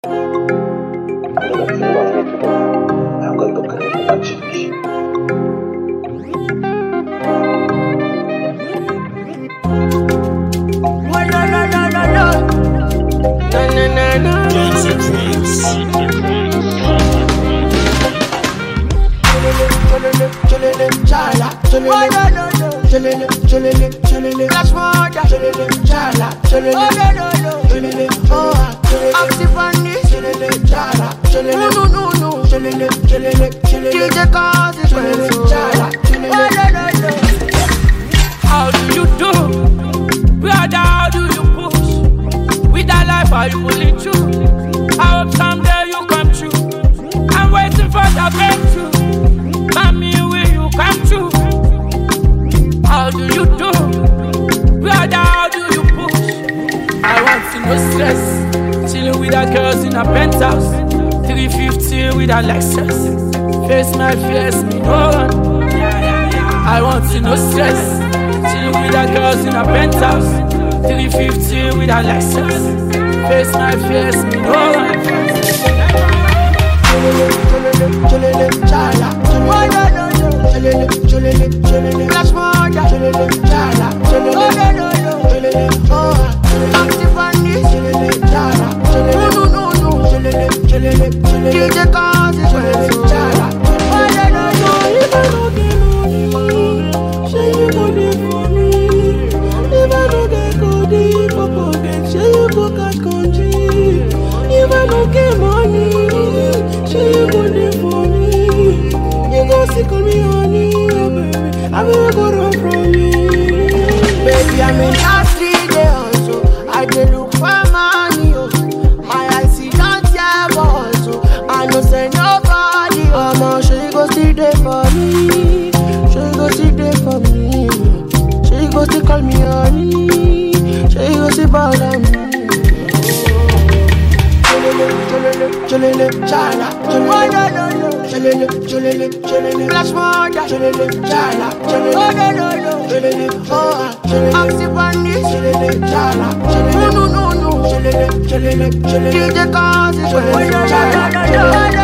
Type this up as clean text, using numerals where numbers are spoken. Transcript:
How do you do? Brother, how do you push? With that life, are you pulling through? I hope someday you come true. I'm waiting for the breakthrough. Mommy, will you come true? How do you do? Brother, how do you push? I want to no stress. Chilling with the girls in a penthouse. 350 with a Lexus. Face my fears, me no one. I want to no stress. Chilling with the girls in a penthouse. 350 with a Lexus. Face my fears, me no one. Call me honey, baby. I will go run from me. Baby, I'm in that 3 day also. I dey look for money, oh. My eyes see don't have also. I no say nobody, oh man. She go still there for me. She go still there for me. She go still call me honey. She go still bother me. Chalele, chala, chalele, flash murder, chala, chalele, I'm still on this, chala, no, DJ cause it's chala.